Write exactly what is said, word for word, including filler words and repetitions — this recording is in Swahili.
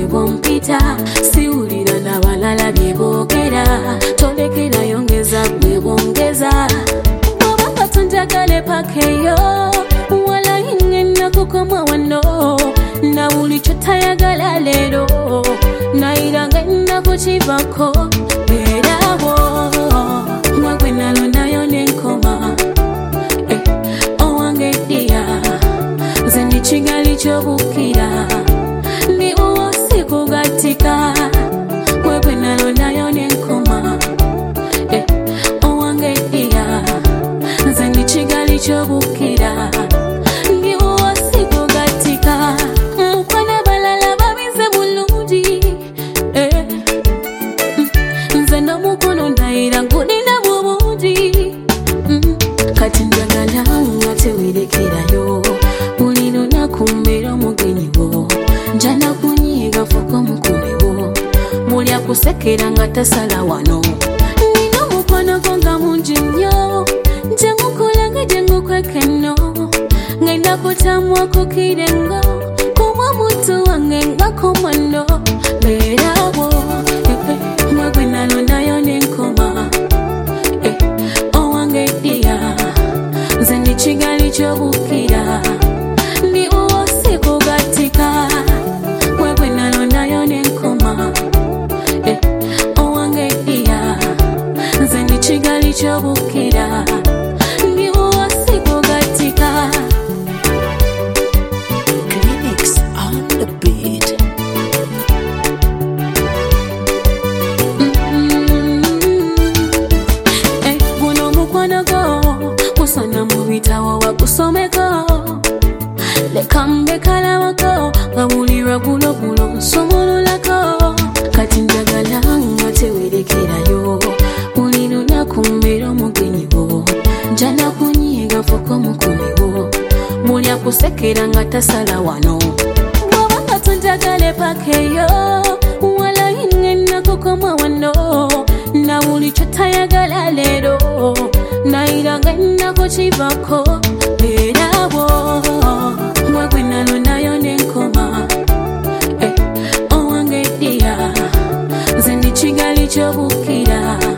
bwompita siwulira n'abalala bye boogera tolekera yongeza bwe bwongeza bw'obanga tonjagale paka eyo walayi ngenda kukoma wano na buli kyotayagala leero nayira ngenda kukivako era bwo mwe gwe nalondayo n'enkoma owange ddiya nze ndi kigali ky'obukkira ndi uwo sikugatika mwe gwe nalondayo n'enkoma owange ddiya nze ndi kigali ky'obukkira ndi uwo sikugatika mukwana balala babize bulungi nze n'omukono ndayira ngulina bulungi kati njagala nga tewerekerayo buli lunaku mbeera omugenyi wo nja nakunyiiga fuka omukumi wo buli akusekera nga tasala wano nina omukono gwo nga mungi nnyo nje ngukulanga gye ngukwekeno ngenda kutamwako kirengo kuba omuntu wange ngakomano beerawo mwe gwe nalondayo n'enkoma owange ddiya nze ndi kigali ky'obukkira ndi uwo sikugatika mwe gwe nalondayo n'enkoma owange ddiya nze ndi kigali ky'obukkira ndi uwo sikugatika. Clinics on the beat. Guno omukwano gwo gusana mu bitawo wakusomeko leka mbe kalabako nga buli lwagulo gulo nsumululako kati njagala nga tewerekerayo buli lunaku mbeera omugenyi wo nja nakunyiiga fuka omukumi wo buli akusekera nga tasala wano bw'obanga tonjagale paka eyo walayi ngenda kukoma wano na buli kyotayagala leero nayira ngenda kukivako era bwo mwe gwe nalondayo n'enkoma owange ddiya nze ndi kigali ky'obukkira